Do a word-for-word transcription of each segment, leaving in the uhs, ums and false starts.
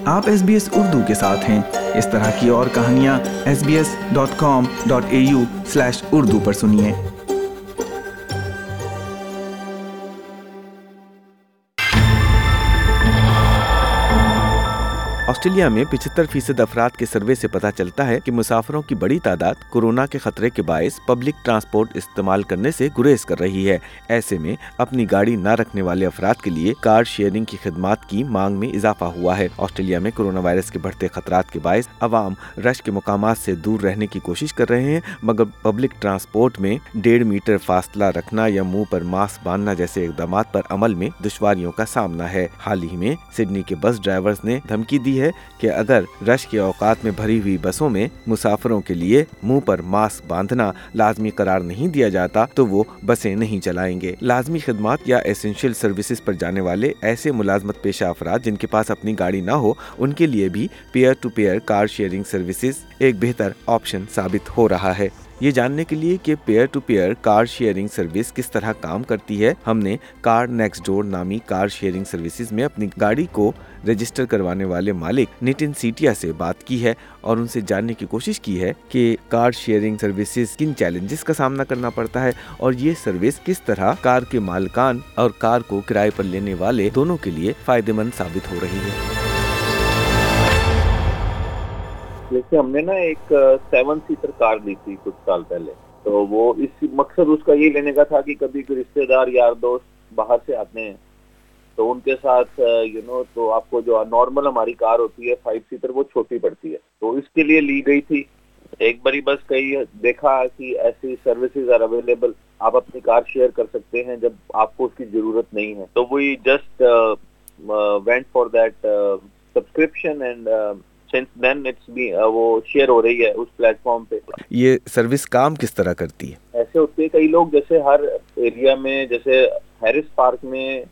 आप S B S Urdu के साथ हैं। इस तरह की और कहानियाँ S B S dot com dot A U slash Urdu पर सुनिए। ऑस्ट्रेलिया में पचहत्तर फीसद अफराद के सर्वे से पता चलता है कि मुसाफिरों की बड़ी तादाद कोरोना के खतरे के बायस पब्लिक ट्रांसपोर्ट इस्तेमाल करने से गुरेज कर रही है। ऐसे में अपनी गाड़ी न रखने वाले अफराद के लिए कार शेयरिंग की खिदमत की मांग में इजाफा हुआ है। ऑस्ट्रेलिया में कोरोना वायरस के बढ़ते खतरात के बायस अवाम रश के मुकामात से दूर रहने की कोशिश कर रहे हैं, मगर पब्लिक ट्रांसपोर्ट में डेढ़ मीटर फासला रखना या मुंह पर मास्क बांधना जैसे इकदाम पर अमल में दुश्वारियों का सामना है। हाल ही में सिडनी के बस ड्राइवर्स ने धमकी दी है कि अगर रश के औकात में भरी हुई बसों में मुसाफिरों के लिए मुंह पर मास्क बांधना लाजमी करार नहीं दिया जाता तो वो बसें नहीं चलाएंगे। लाजमी खिदमत या एसेंशियल सर्विसेज पर जाने वाले ऐसे मुलाजमत पेशा अफराद जिनके पास अपनी गाड़ी ना हो, उनके लिए भी peer to peer car sharing services एक बेहतर ऑप्शन साबित हो रहा है। ये जानने के लिए कि peer to peer car sharing service किस तरह काम करती है, हमने कार नेक्स्ट डोर नामी कार शेयरिंग सर्विसेज में अपनी गाड़ी को रजिस्टर करवाने वाले मालिक नितिन सीटिया से बात की है और उनसे जानने की कोशिश की है कि कार शेयरिंग सर्विसेज किन चैलेंजेस का सामना करना पड़ता है और ये सर्विस किस तरह कार के मालिकान और कार को किराए पर लेने वाले दोनों के लिए फायदेमंद साबित हो रही है। जैसे हमने ना एक सेवन सीटर कार ली थी कुछ साल पहले, तो वो इस मकसद उसका ये लेने का था कि कभी कोई रिश्तेदार यार दोस्त बाहर से आते हैं तो उनके साथ यू नो तो आपको जो नॉर्मल हमारी कार होती है फाइव सीटर वो छोटी पड़ती है, तो इसके लिए ली गई थी। एक बारी बस कहीं देखा कि ऐसी सर्विसेज आर अवेलेबल, आप अपनी कार शेयर कर सकते हैं जब आपको उसकी जरूरत नहीं है, तो we just went for that subscription and since then it's be वो शेयर हो रही है उस प्लेटफॉर्म पे। ये सर्विस काम किस तरह करती है? ऐसे होते हैं कई लोग, जैसे हर एरिया में, जैसे हैरिस पार्क में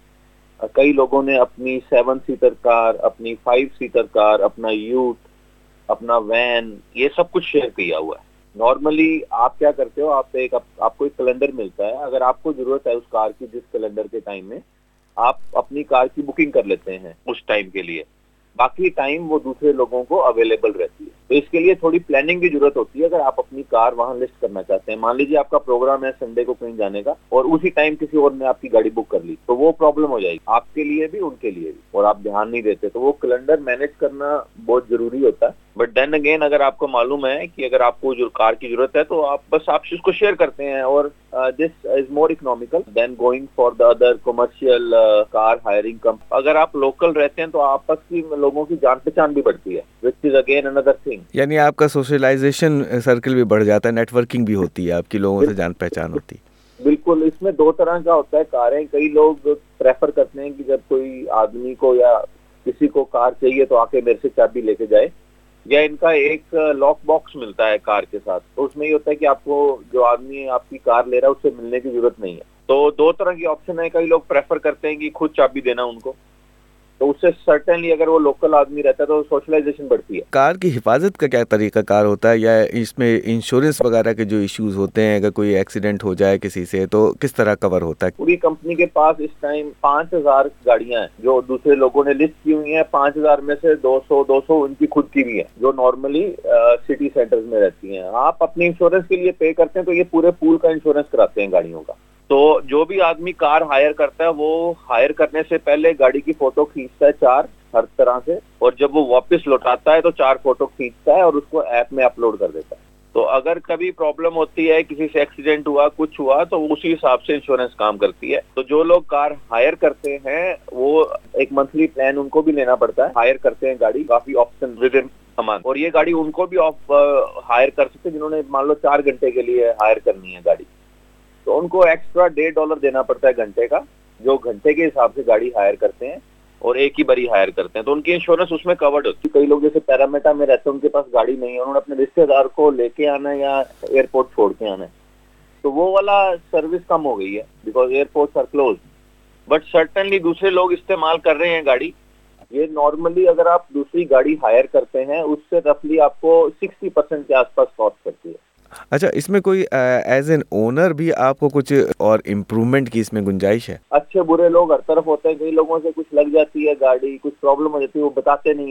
कई लोगों ने अपनी सेवन सीटर कार, अपनी फाइव सीटर कार, अपना यूट, अपना वैन, ये सब कुछ शेयर किया हुआ है। नॉर्मली आप क्या करते हो, आप एक आप, आपको एक कैलेंडर मिलता है, अगर आपको जरूरत है उस कार की जिस कैलेंडर के टाइम में, आप अपनी कार की बुकिंग कर लेते हैं उस टाइम के लिए, बाकी टाइम वो दूसरे लोगों को अवेलेबल रहती है। तो इसके लिए थोड़ी प्लानिंग की जरूरत होती है अगर आप अपनी कार वहां लिस्ट करना चाहते हैं। मान लीजिए आपका प्रोग्राम है संडे को कहीं जाने का और उसी टाइम किसी और ने आपकी गाड़ी बुक कर ली, तो वो प्रॉब्लम हो जाएगी आपके लिए भी उनके लिए भी, और आप ध्यान नहीं देते, तो वो कैलेंडर मैनेज करना बहुत जरूरी होता है। बट देन अगेन अगर आपको मालूम है कि अगर आपको जो कार की जरूरत है तो आप बस आप इसको शेयर करते हैं, और this is more economical than going for the other commercial car hiring company. अगर आप लोकल रहते हैं तो आपस की लोगों की जान पहचान भी बढ़ती है, which is again another thing. यानी आपका सोशलाइजेशन सर्कल भी बढ़ जाता है, नेटवर्किंग भी होती है, आपकी लोगों से जान पहचान होती है। बिल्कुल, इसमें दो तरह का होता है कारें। कई लोग प्रेफर करते हैं कि जब कोई आदमी को या किसी को कार चाहिए तो आके मेरे से चाबी लेके जाए, या इनका एक लॉक बॉक्स मिलता है कार के साथ, तो उसमें ये होता है कि आपको जो आदमी आपकी कार ले रहा है उससे मिलने की जरूरत नहीं है। तो दो तरह की ऑप्शन है, कई लोग प्रेफर करते हैं कि खुद चाबी देना उनको, तो उससे सर्टेनली अगर वो लोकल आदमी रहता है तो सोशलाइजेशन बढ़ती है। कार की हिफाजत का क्या तरीका कार होता है, या इसमें इंश्योरेंस वगैरह के जो इश्यूज होते हैं, अगर कोई एक्सीडेंट हो जाए किसी से तो किस तरह कवर होता है? पूरी कंपनी के पास इस टाइम पांच हजार गाड़ियां हैं जो दूसरे लोगों ने लिस्ट की हुई हैं। पांच हजार में से दो सौ दो सौ उनकी खुद की भी है जो नॉर्मली सिटी सेंटर्स में रहती हैं। आप अपनी इंश्योरेंस के लिए पे करते हैं तो ये पूरे पूल का इंश्योरेंस कराते हैं गाड़ियों का। तो जो भी आदमी कार हायर करता है वो हायर करने से पहले गाड़ी की फोटो खींचता है चार हर तरह से, और जब वो वापस लौटाता है तो चार फोटो खींचता है और उसको ऐप में अपलोड कर देता है। तो अगर कभी प्रॉब्लम होती है, किसी से एक्सीडेंट हुआ, कुछ हुआ, तो उसी हिसाब से इंश्योरेंस काम करती है। तो जो लोग कार हायर करते हैं वो एक मंथली प्लान उनको भी लेना पड़ता है। हायर करते हैं गाड़ी, काफी ऑप्शन विद इन अमाउंट, और ये गाड़ी उनको भी हायर कर सकते हैं जिन्होंने मान लो चार घंटे के लिए हायर करनी है गाड़ी, तो उनको एक्स्ट्रा डेढ़ डॉलर देना पड़ता है घंटे का, जो घंटे के हिसाब से गाड़ी हायर करते हैं और एक ही बारी हायर करते हैं, तो उनकी इंश्योरेंस उसमें कवर्ड होती है। कई लोग जैसे पैरामीटर में रहते हैं, उनके पास गाड़ी नहीं है, उन्होंने अपने रिश्तेदार को लेके आना है या एयरपोर्ट छोड़ के आना है, तो वो वाला सर्विस कम हो गई है because airports are close. But certainly दूसरे लोग इस्तेमाल कर रहे हैं गाड़ी। ये नॉर्मली अगर आप दूसरी गाड़ी हायर करते हैं उससे रफली आपको सिक्सटी परसेंट के आसपास कॉस्ट करती है। अच्छा, इसमें कोई एज एन ओनर भी आपको कुछ और इम्प्रूवमेंट की इसमें गुंजाइश है? अच्छे बुरे लोग हर तरफ होते हैं, कई लोगों से कुछ लग जाती है गाड़ी, कुछ प्रॉब्लम हो जाती है, वो बताते नहीं है,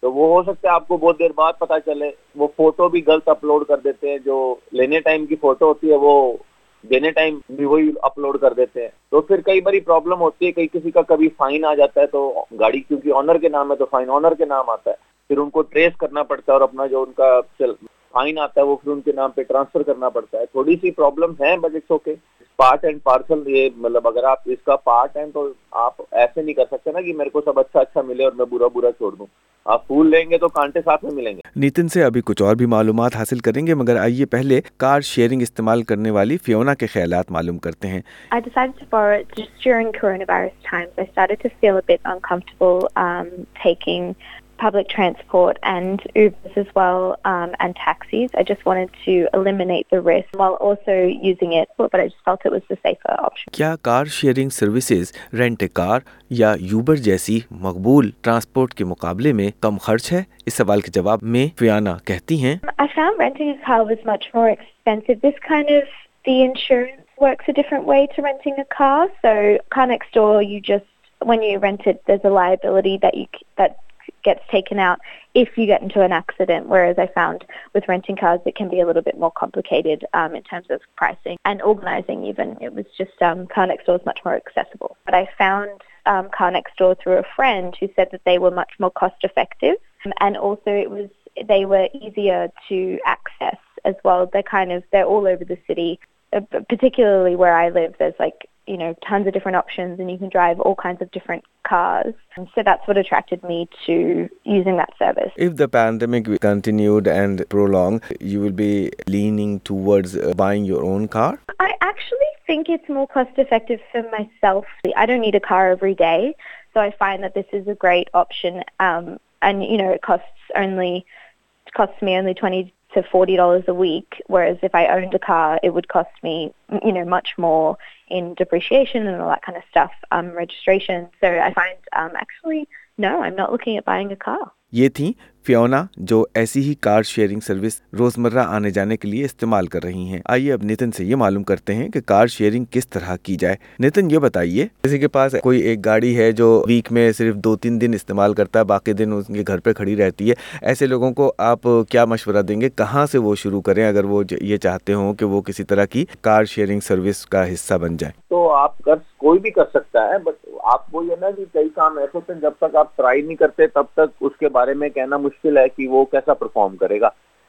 तो वो हो सकता है आपको बहुत देर बाद पता चले। वो फोटो भी गलत अपलोड कर देते हैं, जो लेने टाइम की फोटो होती है वो देने टाइम भी वही अपलोड कर देते हैं। तो फिर कई बारी प्रॉब्लम होती है, कई किसी का कभी फाइन आ जाता है, तो गाड़ी क्योंकि ऑनर के नाम है तो फाइन ऑनर के नाम आता है, फिर उनको ट्रेस करना पड़ता है और अपना जो उनका फाइन आता है वो फिर उनके नाम पे ट्रांसफर करना पड़ता है। थोड़ी सी प्रॉब्लम है but it's okay, part and parcel. ये मतलब अगर आप इसका पार्ट हैं तो आप ऐसे नहीं कर सकते ना कि मेरे को सब अच्छा अच्छा मिले और मैं बुरा बुरा छोड़ दूं। आप फूल लेंगे तो कांटे साथ में मिलेंगे। नितिन से अभी कुछ और भी मालूमात हासिल करेंगे, मगर आइए पहले कार शेयरिंग इस्तेमाल करने वाली फियोना के ख्यालात मालूम करते हैं। I decided to borrow it just during coronavirus times. I started to feel a bit uncomfortable um, taking public transport and Ubers as well, um, and taxis. I just wanted to eliminate the risk while also using it, but I just felt it was the safer option. क्या car sharing services rent a car या Uber जैसी मकबूल transport के मुकाबले में कम खर्च है? इस सवाल के जवाब में फियोना कहती हैं, I found renting a car was much more expensive. This kind of, the insurance works a different way to renting a car. So car next door, you just, when you rent it, there's a liability that you that gets taken out if you get into an accident, whereas I found with renting cars it can be a little bit more complicated um, in terms of pricing and organising even. It was just um, Car Next Door is much more accessible. But I found um, Car Next Door through a friend who said that they were much more cost effective, and also it was they were easier to access as well. They're kind of, they're all over the city, uh, particularly where I live. There's like, you know, tons of different options and you can drive all kinds of different cars. And so that's what attracted me to using that service. If the pandemic continued and prolonged, you will be leaning towards uh, buying your own car? I actually think it's more cost effective for myself. I don't need a car every day, so I find that this is a great option. Um, and, you know, it costs only, it costs me only twenty to forty dollars a week, whereas if I owned a car, it would cost me, you know, much more in depreciation and all that kind of stuff, um, registration. So I find um, actually, no, I'm not looking at buying a car. ये थी Fiona जो ऐसी ही car sharing service रोजमर्रा आने जाने के लिए इस्तेमाल कर रही हैं। आइए अब नितिन से ये मालूम करते हैं कि कार शेयरिंग किस तरह की जाए। नितिन ये बताइए, किसी के पास कोई एक गाड़ी है जो वीक में सिर्फ दो तीन दिन इस्तेमाल करता है, बाकी दिन उनके घर पे खड़ी रहती है, ऐसे लोगों को आप क्या मशवरा देंगे? कहाँ से वो शुरू करें अगर वो ये चाहते हो कि वो किसी तरह की कार शेयरिंग सर्विस का हिस्सा बन जाए? तो आप कर कोई भी कर सकता है, बट आपको ये ना कि कई काम ऐसे होते हैं जब तक आप ट्राई नहीं करते तब तक उसके बारे में कहना मुश्किल है कि वो कैसा परफॉर्म करेगा।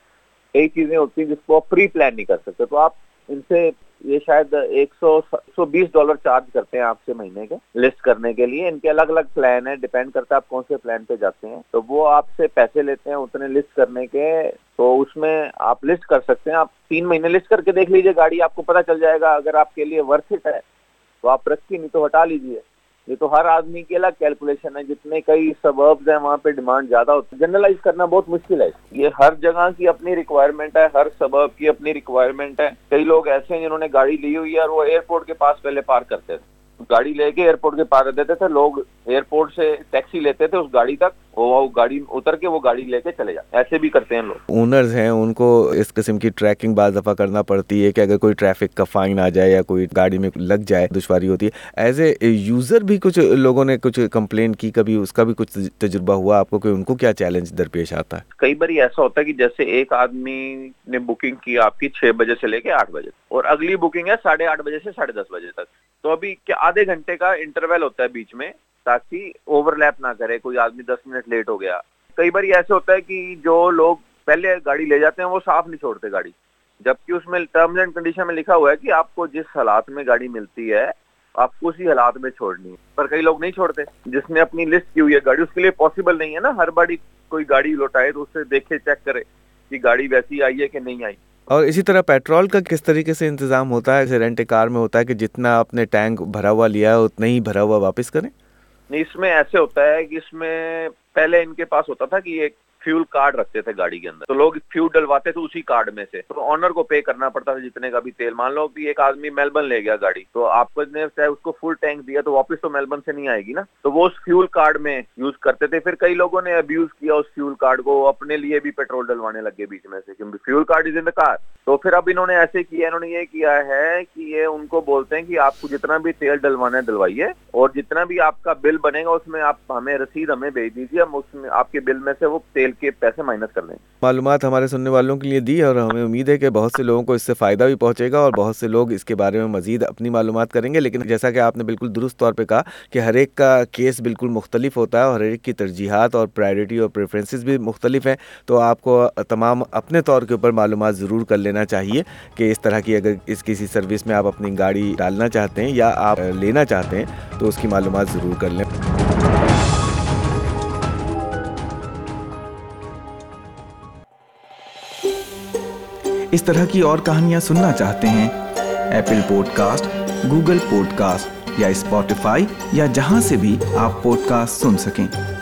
कई चीजें होती हैं जिसको आप प्री प्लान नहीं कर सकते, तो आप इनसे ये शायद एक सौ बीस डॉलर चार्ज करते हैं आपसे महीने के लिस्ट करने के लिए। इनके अलग अलग प्लान है, डिपेंड करता है आप कौन से प्लान पे जाते हैं। तो वो आपसे पैसे लेते हैं उतने लिस्ट करने के, तो उसमें आप लिस्ट कर सकते हैं। आप तीन महीने लिस्ट करके देख लीजिए गाड़ी, आपको पता चल जाएगा अगर आपके लिए वर्थ इट है तो आप रखिए, नहीं तो हटा लीजिए। ये तो हर आदमी की अलग कैलकुलेशन है, जितने कई सबर्ब्स हैं वहाँ पे डिमांड ज्यादा होती है। जनरलाइज करना बहुत मुश्किल है, ये हर जगह की अपनी रिक्वायरमेंट है, हर सबर्ब की अपनी रिक्वायरमेंट है। कई लोग ऐसे हैं जिन्होंने गाड़ी ली हुई है और वो एयरपोर्ट के पास पहले पार्क करते थे, गाड़ी लेके एयरपोर्ट के पास देते थे, लोग एयरपोर्ट से टैक्सी लेते थे उस गाड़ी तक, वो गाड़ी उतर के वो गाड़ी लेके चले जाते, ऐसे भी करते हैं लोग। ओनर्स हैं उनको इस किस्म की ट्रैकिंग बार दफा करना पड़ती है कि अगर कोई ट्रैफिक का फाइन आ जाए या कोई गाड़ी में लग जाए, दुश्वारी होती है। एज ए यूजर भी कुछ लोगों ने कुछ कंप्लेन की, कभी उसका भी कुछ तजुर्बा हुआ आपको कि उनको क्या चैलेंज दरपेश आता है? कई बार ऐसा होता है कि जैसे एक आदमी ने बुकिंग की आपकी छह बजे से लेके आठ बजे और अगली बुकिंग है साढ़े आठ बजे से साढ़े दस बजे तक, तो अभी क्या आधे घंटे का इंटरवल होता है बीच में ताकि ओवरलैप ना करे, कोई आदमी दस मिनट लेट हो गया। कई बार ऐसे होता है कि जो लोग पहले गाड़ी ले जाते हैं वो साफ नहीं छोड़ते गाड़ी, जबकि उसमें टर्म्स एंड कंडीशन में लिखा हुआ है कि आपको जिस हालात में गाड़ी मिलती है आपको उसी हालात में छोड़नी है, पर कई लोग नहीं छोड़ते। जिसने अपनी लिस्ट की हुई है गाड़ी उसके लिए पॉसिबल नहीं है ना हर बारी कोई गाड़ी लौटाए तो उससे देखे चेक करे कि गाड़ी वैसी आई है कि नहीं आई। और इसी तरह पेट्रोल का किस तरीके से इंतजाम होता है? जैसे रेंट ए कार में होता है कि जितना आपने टैंक भरा हुआ लिया है उतना ही भरा हुआ वापस करें? नहीं, इसमें ऐसे होता है कि इसमें पहले इनके पास होता था कि एक फ्यूल कार्ड रखते थे गाड़ी के अंदर, तो लोग फ्यूल डलवाते थे उसी कार्ड में से, तो ऑनर को पे करना पड़ता था जितने का भी तेल। मान लो कि एक आदमी मेलबर्न ले गया गाड़ी, तो आपको ने चाहे उसको फुल टैंक दिया तो वापस तो मेलबर्न से नहीं आएगी ना, तो वो उस फ्यूल कार्ड में यूज करते थे। फिर कई लोगों ने अब्यूज किया उस फ्यूल कार्ड को, अपने लिए भी पेट्रोल डलवाने लगे बीच में से, क्योंकि fuel card is in the car. तो फिर अब इन्होंने ऐसे किया, इन्होंने ये किया है कि ये उनको बोलते हैं कि आपको जितना भी तेल डलवाना है डलवाइए, और जितना भी आपका बिल बनेगा उसमें आप हमें रसीद हमें भेज दीजिए, हम उसमें आपके बिल में से वो तेल के पैसे माइनस कर लेंगे। मालूमात हमारे सुनने वालों के लिए दी और हमें उम्मीद है कि बहुत से लोगों को इससे फ़ायदा भी पहुंचेगा और बहुत से लोग इसके बारे में मज़ीद अपनी मालूमात करेंगे। लेकिन जैसा कि आपने बिल्कुल दुरुस्त तौर पे कहा कि हर एक का केस बिल्कुल मुख्तलिफ होता है और हर एक की तरजीहात और प्रायोरिटी और प्रेफरेंसेस भी मुख्तलिफ हैं, तो आपको तमाम अपने तौर के ऊपर मालूमात ज़रूर कर लेना चाहिए कि इस तरह की अगर इस किसी सर्विस में आप अपनी गाड़ी डालना चाहते हैं या आप लेना चाहते हैं तो उसकी मालूमात ज़रूर कर लें। इस तरह की और कहानियाँ सुनना चाहते हैं? एप्पल पॉडकास्ट, गूगल पॉडकास्ट या स्पॉटिफाई या जहां से भी आप पॉडकास्ट सुन सकें